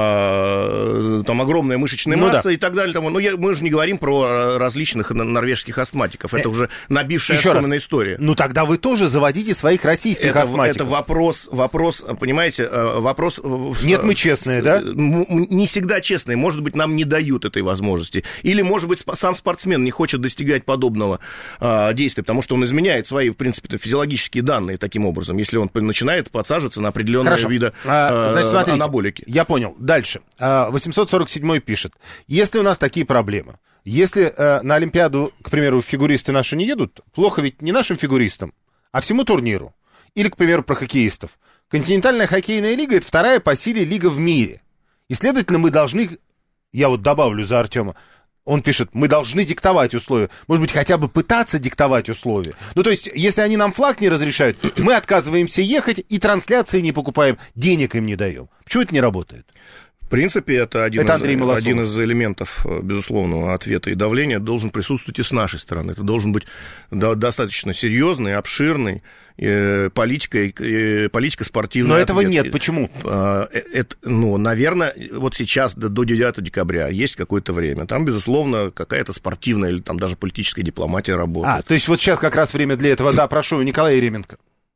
там огромная мышечная масса и так далее. Мы же не говорим про различных норвежских астматиков. Это уже набившая оскомина история. Ну, тогда вы тоже заводите своих российских астматиков. Это вопрос, понимаете, вопрос... Нет, мы честные, да? Не всегда честные. Может быть, нам не дают этой возможности. Или, может быть, сам спортсмен не хочет достигать подобного действия, потому что он изменяет свои, в принципе, физиологические данные таким образом, если он начинает подсаживаться на определенные виды анаболики. Я понял. Дальше. 847 пишет. Если у нас такие проблемы, если на Олимпиаду, к примеру, фигуристы наши не едут, плохо ведь не нашим фигуристам, а всему турниру. Или, к примеру, про хоккеистов. Континентальная хоккейная лига — это 2-я по силе лига в мире. И, следовательно, мы должны, я вот добавлю за Артема, Он пишет, мы должны диктовать условия. Может быть, хотя бы пытаться диктовать условия. Ну, то есть, если они нам флаг не разрешают, мы отказываемся ехать и трансляции не покупаем, денег им не даем. Почему это не работает? В принципе, это один из элементов безусловного ответа и давления должен присутствовать и с нашей стороны. Это должен быть достаточно серьезный, обширный политика спортивная. Но этого нет. Почему? Наверное, вот сейчас до 9 декабря есть какое-то время. Там, безусловно, какая-то спортивная или там даже политическая дипломатия работает. То есть вот сейчас как раз время для этого. Да, прошу, Николай Еременко.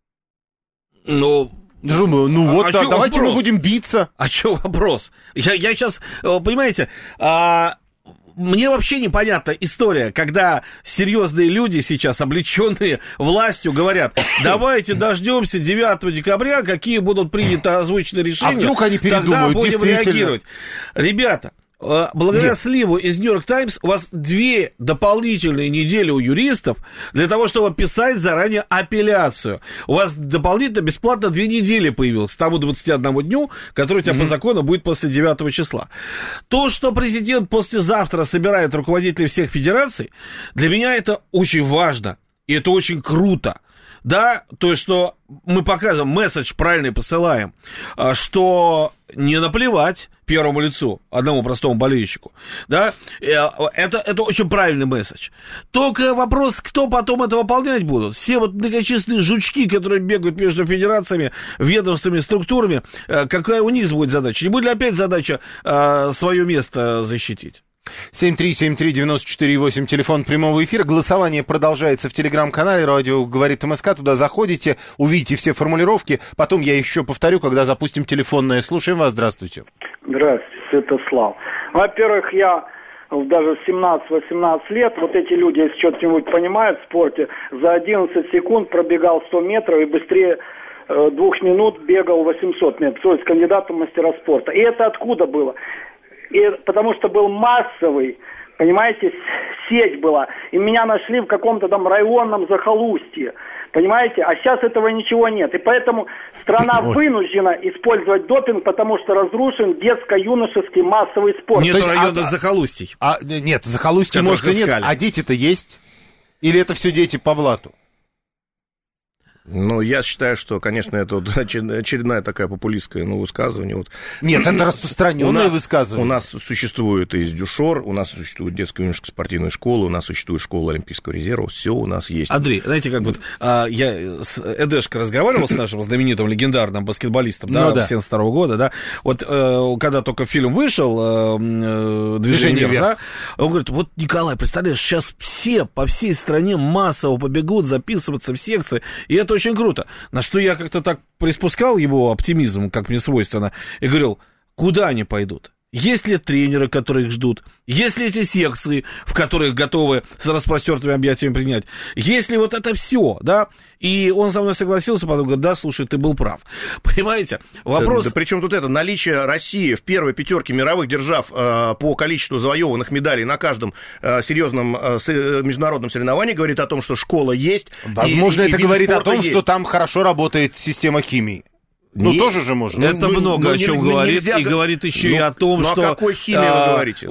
Давайте мы будем биться. А что вопрос? Я сейчас, понимаете, мне вообще непонятна история, когда серьезные люди сейчас, облеченные властью, говорят, давайте дождемся 9 декабря, какие будут приняты озвученные решения. А вдруг они передумают, тогда будем реагировать. Ребята, благодаря сливу из New York Times у вас 2 дополнительные недели у юристов для того, чтобы писать заранее апелляцию. У вас дополнительно бесплатно 2 недели появилось к тому 21 дню, который у тебя по закону будет после 9 числа. То, что президент послезавтра собирает руководителей всех федераций, для меня это очень важно, и это очень круто. Да, то есть, что мы показываем, месседж правильный посылаем, что не наплевать первому лицу, одному простому болельщику, да, это очень правильный месседж. Только вопрос, кто потом это выполнять будут. Все вот многочисленные жучки, которые бегают между федерациями, ведомствами, структурами, какая у них будет задача? Не будет ли опять задача свое место защитить? 7373948, телефон прямого эфира. Голосование продолжается в телеграм-канале «Радио говорит МСК». Туда заходите, увидите все формулировки. Потом я еще повторю, когда запустим телефонное. Слушаем вас. Здравствуйте. Здравствуйте, Святослав. Во-первых, я даже 17-18 лет, вот эти люди, если что-нибудь понимают в спорте, за 11 секунд пробегал 100 метров и быстрее 2 минут бегал 800 метров. То есть кандидатом в мастера спорта. И это откуда было? Потому что был массовый, понимаете, сеть была. И меня нашли в каком-то там районном захолустье. Понимаете? А сейчас этого ничего нет. И поэтому страна вынуждена использовать допинг, потому что разрушен детско-юношеский массовый спорт. Нет районных захолустий. Нет, захолустий, может, и нет. А дети-то есть? Или это все дети по блату? Ну, я считаю, что, конечно, это вот очередная такая популистская высказывание. Вот. Нет, это распространенное высказывание. У нас существует и Дюшор, у нас существует детская юношеская спортивная школа, у нас существует школа Олимпийского резерва, все у нас есть. Андрей, знаете, как вот я с Эдешко разговаривал, с нашим знаменитым легендарным баскетболистом, да, 1972 года, да, вот когда только фильм вышел, «Движение вверх», да, он говорит, вот, Николай, представляешь, сейчас все по всей стране массово побегут записываться в секции, и это очень круто. На что я как-то так приспускал его оптимизм, как мне свойственно, и говорил, куда они пойдут? Есть ли тренеры, которые их ждут? Есть ли эти секции, в которых готовы с распростертыми объятиями принять? Есть ли вот это все, да? И он со мной согласился, потом говорит, да, слушай, ты был прав. Понимаете? Вопрос... Да, причем тут это наличие России в первой 5 мировых держав по количеству завоеванных медалей на каждом серьезном международном соревновании говорит о том, что школа есть. Возможно, это говорит о том, что там хорошо работает система химии. Тоже же можно. Это много о чем говорит, и говорит еще и о том, что... о какой химии вы говорите?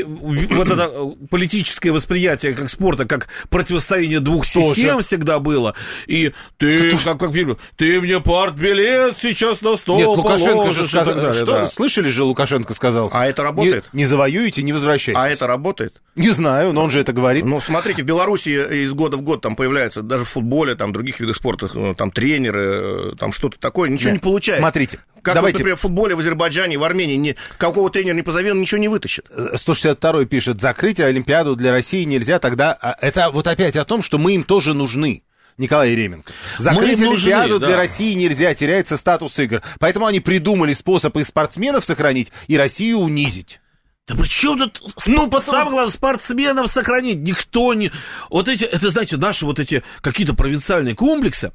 Вот это политическое восприятие как спорта, как противостояние двух систем всегда было. И ты, как ты мне партбилет сейчас на стол положишь. Нет, Лукашенко же сказал... Слышали же, Лукашенко сказал? А это работает? Не завоюете, не возвращайтесь. А это работает? Не знаю, но он же это говорит. Ну, смотрите, в Беларуси из года в год там появляются, даже в футболе, там, в других видах спорта, там, тренеры, там, что-то такое, ничего не получается. Смотрите, как, давайте... вот, например, в футболе в Азербайджане, в Армении, какого тренера не позови, он ничего не вытащит. 162-й пишет, закрыть Олимпиаду для России нельзя, тогда... Это вот опять о том, что мы им тоже нужны. Николай Еременко. Закрыть Олимпиаду для России нельзя, теряется статус игр. Поэтому они придумали способ и спортсменов сохранить, и Россию унизить. Да при чем тут самое главное, спортсменов сохранить? Никто не... Вот эти, это, знаете, наши вот эти какие-то провинциальные комплексы,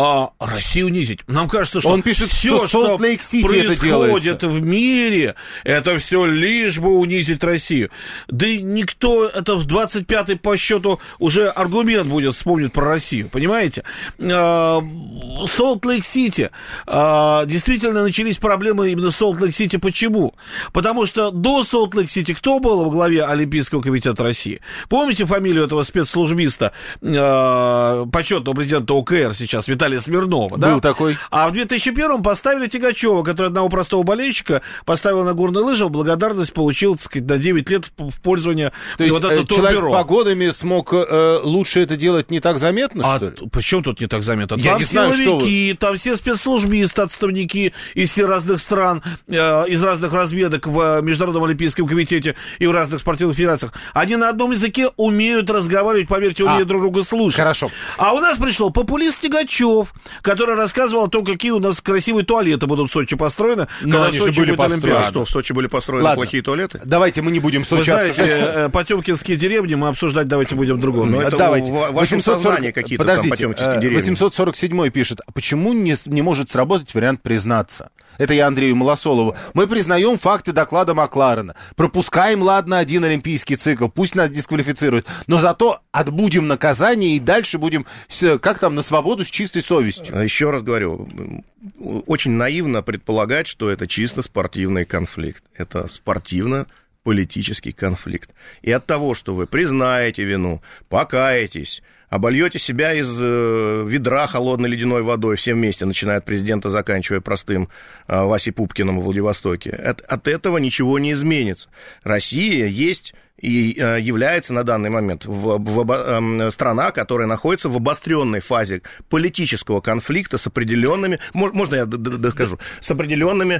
Россию унизить. Нам кажется, что... Он пишет, все, что происходит в мире, это все лишь бы унизить Россию. Да и никто, это в 25-й по счету уже аргумент будет вспомнить про Россию, понимаете? Солт-Лейк-Сити. Действительно начались проблемы именно в Солт-Лейк-Сити. Почему? Потому что до Солт-Лейк Солт-Лейк-Сити кто был во главе Олимпийского комитета России? Помните фамилию этого спецслужбиста, почетного президента ОКР сейчас, Виталия Смирнова? Был такой. А в 2001-м поставили Тягачева, который одного простого болельщика поставил на горные лыжи, в благодарность получил, так сказать, на 9 лет в пользование. То есть вот это человек турбюро. с погонами смог лучше это делать не так заметно, что ли? Почему тут не так заметно? Я Там не знаю, силовики, там все спецслужбисты, отставники из всех разных стран, из разных разведок в Международном олимпийском комитете и в разных спортивных федерациях. Они на одном языке умеют разговаривать, поверьте, умеют друг друга слушать. Хорошо. А у нас пришел популист Тягачев, который рассказывал о том, какие у нас красивые туалеты будут в Сочи построены. Но они же были построены. Что, в Сочи были построены плохие туалеты? Давайте мы не будем Сочи обсуждать. Потемкинские деревни мы обсуждать давайте будем в другом. Давайте. В вашем сознании какие-то там потемкинские деревни. 847 пишет, почему не может сработать вариант признаться? Это я Андрею Малосолову. Мы признаем факты доклада Макларена. Пропускаем, ладно, один олимпийский цикл, пусть нас дисквалифицируют, но зато отбудем наказание и дальше будем, как там, на свободу с чистой совестью. Еще раз говорю, очень наивно предполагать, что это чисто спортивный конфликт. Это спортивно-политический конфликт. И от того, что вы признаете вину, покаетесь, обольете себя из ведра холодной ледяной водой все вместе, начиная от президента, заканчивая простым Васей Пупкиным в Владивостоке, от этого ничего не изменится. Россия есть и является на данный момент страна, которая находится в обостренной фазе политического конфликта с определенными, можно я доскажу, с определенными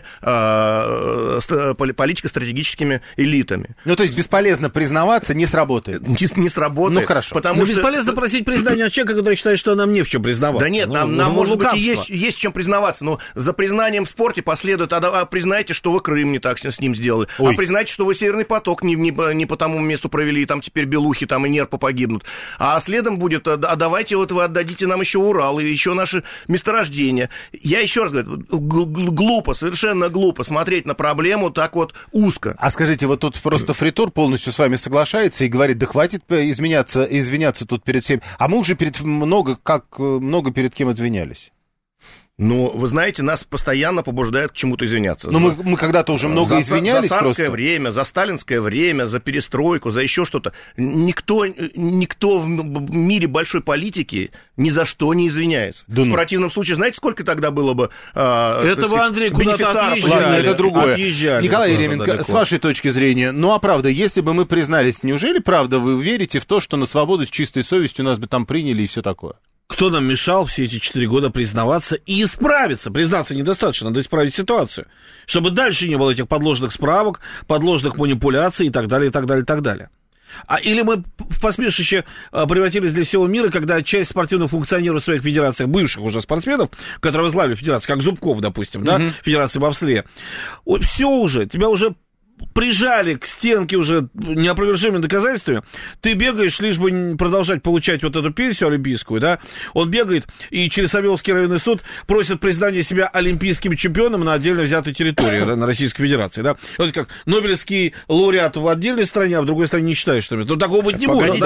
политико-стратегическими элитами. Ну, то есть бесполезно признаваться, не сработает. Не сработает. Ну, хорошо. Потому что... бесполезно просить признания от человека, который считает, что нам не в чем признаваться. Да нет, нам может быть, и есть в чем признаваться, но за признанием в спорте последует, признайте, что вы Крым не так с ним сделали, признайте, что вы Северный поток не по тому месту провели, и там теперь белухи, там и нерпы погибнут. А следом будет, давайте вот вы отдадите нам еще Урал и еще наши месторождения. Я еще раз говорю, глупо, совершенно глупо смотреть на проблему так вот узко. А скажите, вот тут просто Фритур полностью с вами соглашается и говорит, да хватит извиняться тут перед всеми. А мы уже много перед кем извинялись. Но, вы знаете, нас постоянно побуждают к чему-то извиняться. Но мы когда-то уже много извинялись. За царское время, за сталинское время, за перестройку, за еще что-то. Никто в мире большой политики ни за что не извиняется. Да в противном случае, знаете, сколько тогда было бы этого, Андрей, куда-то отъезжали. Ладно, это другое. Отъезжали. Николай Еременко, с вашей точки зрения, ну а правда, если бы мы признались, неужели, правда, вы верите в то, что на свободу с чистой совестью нас бы там приняли и все такое? Кто нам мешал все эти 4 года признаваться и исправиться? Признаться недостаточно, надо исправить ситуацию. Чтобы дальше не было этих подложных справок, подложных манипуляций и так далее, и так далее, и так далее. Или мы в посмешище превратились для всего мира, когда часть спортивных функционеров в своих федерациях, бывших уже спортсменов, которые возглавили федерацию, как Зубков, допустим, да, Федерации бобслея, все уже, тебя уже прижали к стенке уже неопровержимыми доказательствами, ты бегаешь, лишь бы продолжать получать вот эту пенсию олимпийскую, да, он бегает, и через Савеловский районный суд просит признания себя олимпийским чемпионом на отдельно взятой территории, да, на Российской Федерации, да. Вот как Нобелевский лауреат в отдельной стране, а в другой стране не считает, что это. Ну, такого быть не может.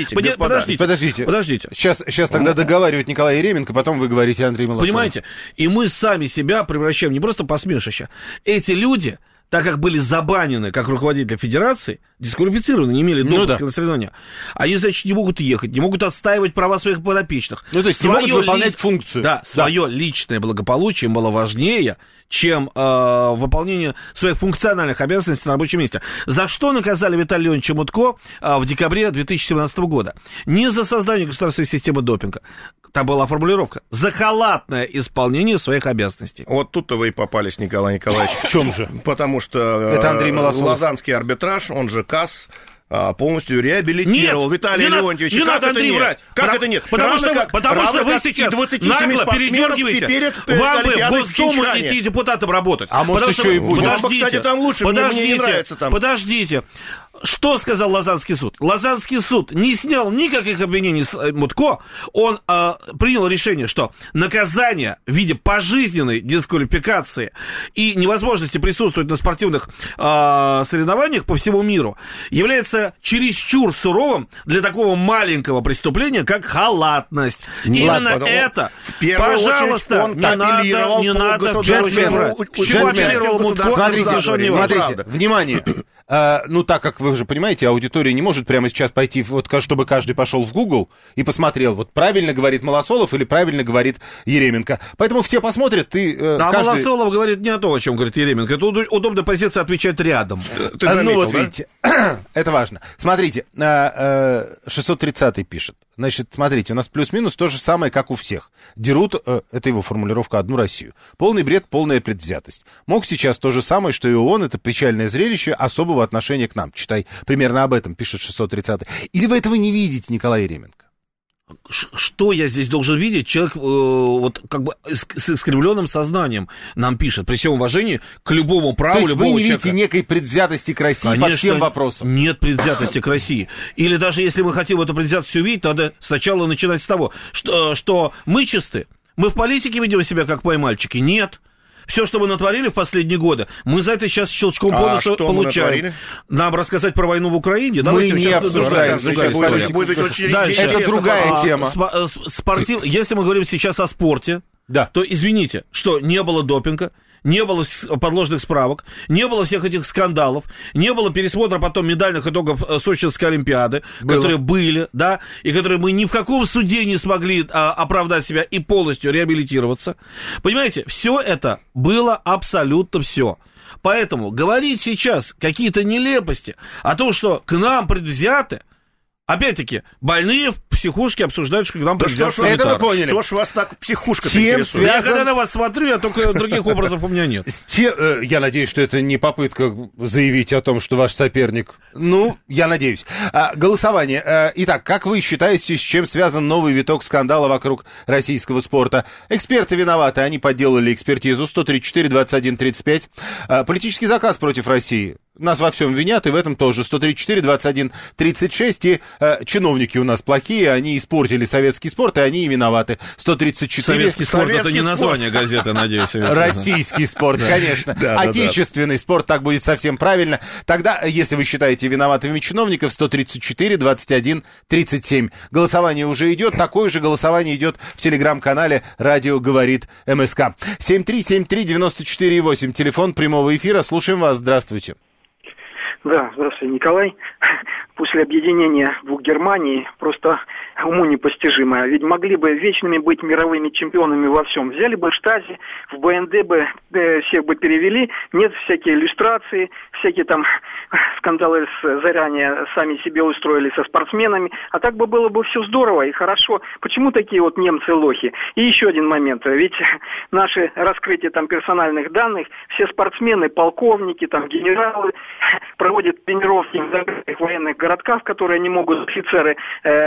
Подождите. Сейчас тогда договаривает Николай Еременко, потом вы говорите, Андрей Малосолов. Понимаете, и мы сами себя превращаем не просто посмешище. Эти люди, так как были забанены как руководители федерации, дисквалифицированы, не имели допуска на соревнования, они, значит, не могут ехать, не могут отстаивать права своих подопечных. Ну, то есть не могут выполнять функцию. Да, свое личное благополучие было важнее, чем выполнение своих функциональных обязанностей на рабочем месте. За что наказали Виталия Леонидовича Мутко в декабре 2017 года? Не за создание государственной системы допинга. Там была формулировка. За халатное исполнение своих обязанностей. Вот тут-то вы и попались, Николай Николаевич. В чем же? Потому что это Андрей Малосолов. Лозаннский арбитраж, он же КАС, полностью реабилитировал Виталия Леонтьевича. Не надо, Андрей, врать. Как это нет? Потому что вы сейчас нагло передергиваете. Вам бы в Госдуму идти депутатом работать. А может, еще и будет. Кстати, там лучше, мне не нравится там. Подождите. Что сказал Лозаннский суд? Лозанский суд не снял никаких обвинений с Мутко. Он принял решение, что наказание в виде пожизненной дисквалификации и невозможности присутствовать на спортивных соревнованиях по всему миру является чересчур суровым для такого маленького преступления, как халатность. Именно это. Пожалуйста, не надо. Смотрите, внимание. так как вы же понимаете, аудитория не может прямо сейчас пойти, вот чтобы каждый пошел в Google и посмотрел, вот правильно говорит Малосолов или правильно говорит Еременко. Поэтому все посмотрят, и каждый... Малосолов говорит не о том, о чем говорит Еременко. Это удобная позиция отвечать рядом. Ты заметил, вот видите, это важно. Смотрите, 630-й пишет. Значит, смотрите, у нас плюс-минус то же самое, как у всех. Дерут, это его формулировка, одну Россию. Полный бред, полная предвзятость. МОК сейчас то же самое, что и ООН, это печальное зрелище особого отношения к нам. Читай, примерно об этом пишет 630-й. Или вы этого не видите, Николай Еременко? Что я здесь должен видеть? Человек вот как бы с искривленным сознанием нам пишет, при всем уважении к любому праву любого человека. То есть вы не видите некой предвзятости к России, конечно, по всем вопросам? Нет предвзятости к России. Или даже если мы хотим эту предвзятость увидеть, надо сначала начинать с того, что мы чисты. Мы в политике ведем себя как поймальчики? Нет. Все, что мы натворили в последние годы, мы за это сейчас щелчком по носу получаем. Нам рассказать про войну в Украине? Мы не обсуждаем. Это другая тема. Если мы говорим сейчас о спорте, то извините, что не было допинга, не было подложных справок, не было всех этих скандалов, не было пересмотра потом медальных итогов Сочинской Олимпиады, которые были, да, и которые мы ни в каком суде не смогли оправдать себя и полностью реабилитироваться. Понимаете, все это было абсолютно все. Поэтому говорить сейчас какие-то нелепости о том, что к нам предвзяты, опять-таки, больные в психушке обсуждают, что к нам предвзят санитар. Это вы поняли. Что ж вас так психушка-то интересует? Я когда на вас смотрю, я только других образов у меня нет. Я надеюсь, что это не попытка заявить о том, что ваш соперник... я надеюсь. Голосование. Итак, как вы считаете, с чем связан новый виток скандала вокруг российского спорта? Эксперты виноваты, они подделали экспертизу. 134-21-35. Политический заказ против России. Нас во всем винят, и в этом тоже. 134-21-36. И чиновники у нас плохие, они испортили советский спорт, и они и виноваты. 134... Советский спорт — это не название газеты, надеюсь. Российский спорт, конечно. Отечественный спорт, так будет совсем правильно. Тогда, если вы считаете виноватыми чиновников, 134-21-37. Голосование уже идет. Такое же голосование идет в телеграм-канале «Радио говорит МСК». 7373948. Телефон прямого эфира. Слушаем вас. Здравствуйте. Да, здравствуйте, Николай. После объединения двух Германий просто уму непостижимое. Ведь могли бы вечными быть мировыми чемпионами во всем. Взяли бы Штази, в БНД бы всех бы перевели. Нет всякие иллюстрации, всякие там скандалы заранее сами себе устроили со спортсменами. А так бы было бы все здорово и хорошо. Почему такие вот немцы лохи? И еще один момент. Ведь наши раскрытия там персональных данных, все спортсмены, полковники, там генералы проводят тренировки в закрытых военных городках, в которые не могут офицеры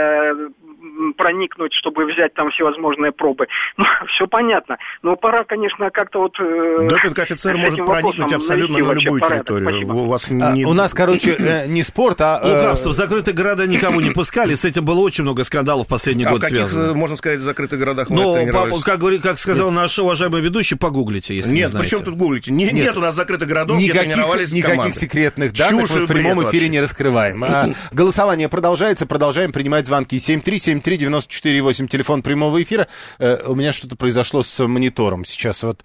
проникнуть, чтобы взять там всевозможные пробы. Все понятно. Но пора, конечно, как-то вот... Допинг-офицер может проникнуть абсолютно на любую территорию. У нас, короче, не спорт, а... Лукавство. В закрытые города никого не пускали. С этим было очень много скандалов в последний год связано. В каких, можно сказать, закрытых городах мы тренировались? Как сказал наш уважаемый ведущий, погуглите, если не знаете. Нет, при чем тут гуглите? Нет у нас закрытых городов, где тренировались команды. Никаких секретных данных мы в прямом эфире не раскрываем. Голосование продолжается. Продолжаем принимать звонки. 7373948, телефон прямого эфира. У меня что-то произошло с монитором сейчас. Вот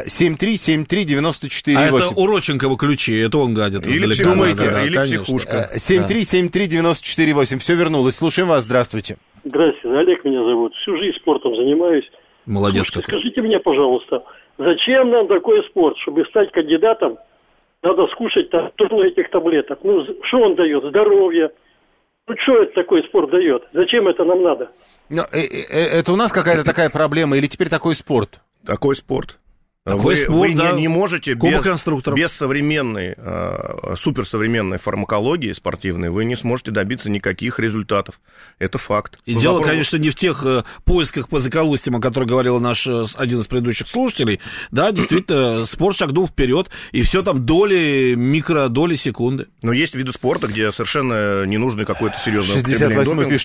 7373948. А это Уроченково ключи, это он гадит. Или психушка. 7373948. Все вернулось. Слушаем вас. Здравствуйте. Здравствуйте, Олег меня зовут. Всю жизнь спортом занимаюсь. Молодец. Слушайте, скажите мне, пожалуйста, зачем нам такой спорт? Чтобы стать кандидатом, надо скушать тонну этих таблеток. Что он дает? Здоровье. Что это такой спорт дает? Зачем это нам надо? Это у нас какая-то такая проблема или теперь такой спорт? Такой спорт. Вы не можете без современной, суперсовременной фармакологии спортивной, вы не сможете добиться никаких результатов. Это факт. И дело, конечно, не в тех поисках по заколустьям, о которых говорил один из предыдущих слушателей. Да, действительно, спорт шагнул вперед, и все там доли, микродоли секунды. Но есть виды спорта, где совершенно не нужно какое-то серьезное употребление допинга. 68-й пишет,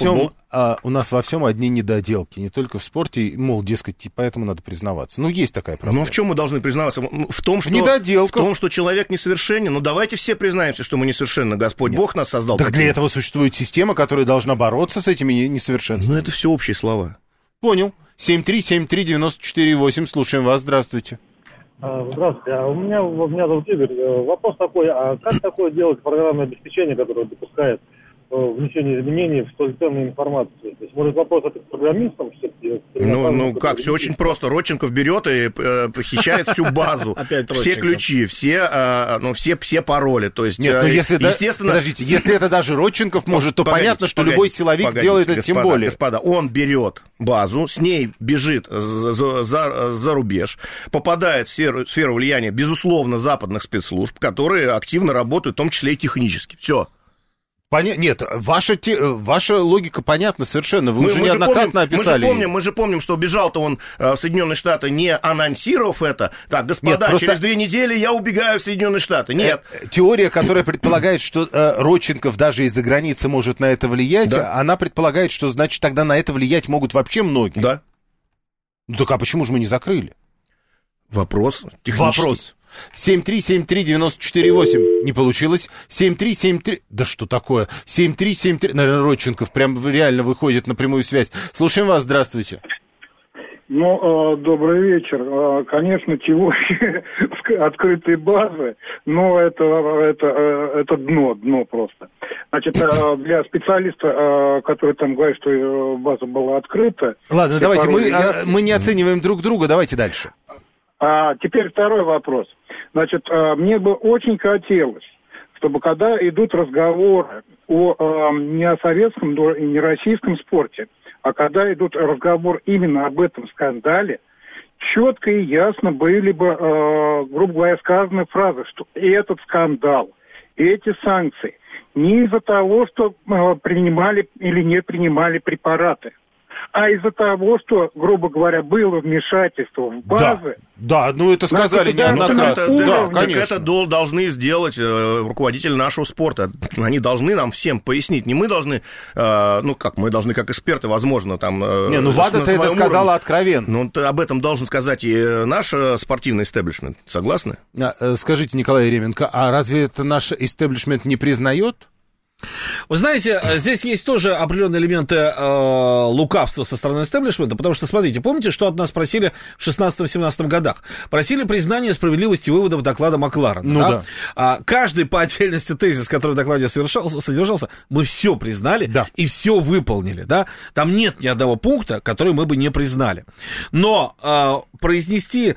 у нас во всем одни недоделки, не только в спорте, мол, дескать, поэтому надо признаваться. Есть такая проблема. Но в чем мы должны признаваться? В том, что человек несовершенен. Давайте все признаемся, что мы несовершенны. Господь Бог нас создал. Так для этого существует система, которая должна бороться с этими несовершенствами. Но это все общие слова. Понял. 7373948. Слушаем вас. Здравствуйте. Здравствуйте. Меня зовут Игорь. Вопрос такой, а как такое делать программное обеспечение, которое допускает внесение изменений в столь ценную информацию? То есть, может, вопрос это к программистам все-таки? Как, все очень просто. Родченков берет и похищает всю базу, все ключи, все пароли. То есть, нет, естественно... Подождите, если это даже Родченков может, то понятно, что любой силовик делает это тем более. Господа, он берет базу, с ней бежит за рубеж, попадает в сферу влияния, безусловно, западных спецслужб, которые активно работают, в том числе и технически. Все. Нет, ваша логика понятна совершенно. Вы уже неоднократно описали. Мы же помним, что бежал-то он в Соединенные Штаты, не анонсировав это. Так, господа, нет, через 2 недели я убегаю в Соединенные Штаты. Нет. Теория, которая предполагает, что Родченков даже из-за границы может на это влиять, да. Она предполагает, что, значит, тогда на это влиять могут вообще многие. Да. Ну так а почему же мы не закрыли? Вопрос технический. Вопрос. 7373948. Не получилось. 7373... Да что такое? 7373... Наверное, Родченков прям реально выходит на прямую связь. Слушаем вас. Здравствуйте. Добрый вечер. Конечно, теория открытой базы, но это дно просто. Значит, для специалиста, который там говорит, что база была открыта... Ладно, давайте, мы не оцениваем друг друга, давайте дальше. Теперь второй вопрос. Значит, мне бы очень хотелось, чтобы когда идут разговоры не о советском и не российском спорте, а когда идут разговоры именно об этом скандале, четко и ясно были бы, грубо говоря, сказаны фразы, что этот скандал, эти санкции не из-за того, что принимали или не принимали препараты, а из-за того, что, грубо говоря, было вмешательство в базы. Да, это сказали неоднократно. Да, конечно. Это должны сделать руководители нашего спорта. Они должны нам всем пояснить. Не мы должны, мы должны как эксперты, возможно, там... ВАДА-то это сказала откровенно. Об этом должен сказать и наш спортивный истеблишмент. Согласны? Скажите, Николай Еременко, а разве это наш истеблишмент не признает? Вы знаете, здесь есть тоже определенные элементы лукавства со стороны истеблишмента, потому что, смотрите, помните, что от нас просили в 16-17 годах? Просили признания справедливости выводов доклада Макларена. Да. Каждый по отдельности тезис, который в докладе содержался, мы все признали и все выполнили. Да? Там нет ни одного пункта, который мы бы не признали. Но произнести,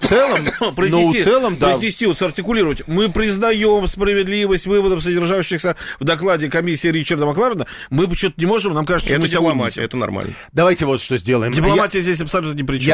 сартикулировать, мы признаем справедливость выводов, содержащихся в докладе комиссии Ричарда Макларена, мы что-то не можем, нам кажется, что это дипломатия, это нормально. Давайте вот что сделаем. Дипломатия здесь абсолютно ни при чем.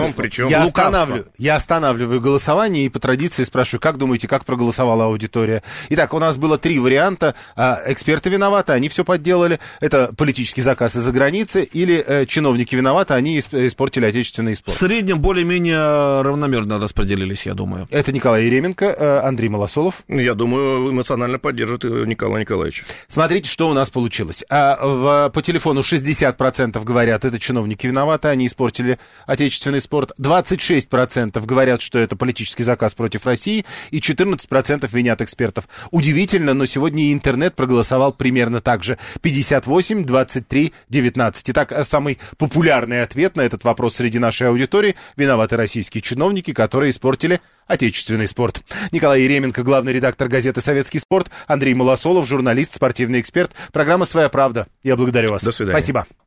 Я останавливаю голосование и по традиции спрашиваю, как думаете, как проголосовала аудитория? Итак, у нас было 3 варианта. Эксперты виноваты, они все подделали. Это политический заказ из-за границы, или чиновники виноваты, они испортили отечественный спорт. В среднем более-менее равномерно распределились, я думаю. Это Николай Еременко, Андрей Малосолов. Я думаю, эмоционально поддержит Николай Николаевич. Смотрите, что у нас получилось. По телефону 60% говорят, это чиновники виноваты, они испортили отечественный спорт. 26% говорят, что это политический заказ против России, и 14% винят экспертов. Удивительно, но сегодня и интернет проголосовал примерно так же. 58, 23, 19. Итак, самый популярный ответ на этот вопрос среди нашей аудитории — виноваты российские чиновники, которые испортили отечественный спорт. Николай Еременко, главный редактор газеты «Советский спорт», Андрей Малосолов, журналист, спортивный эксперт. Программа «Своя правда». Я благодарю вас. До свидания. Спасибо.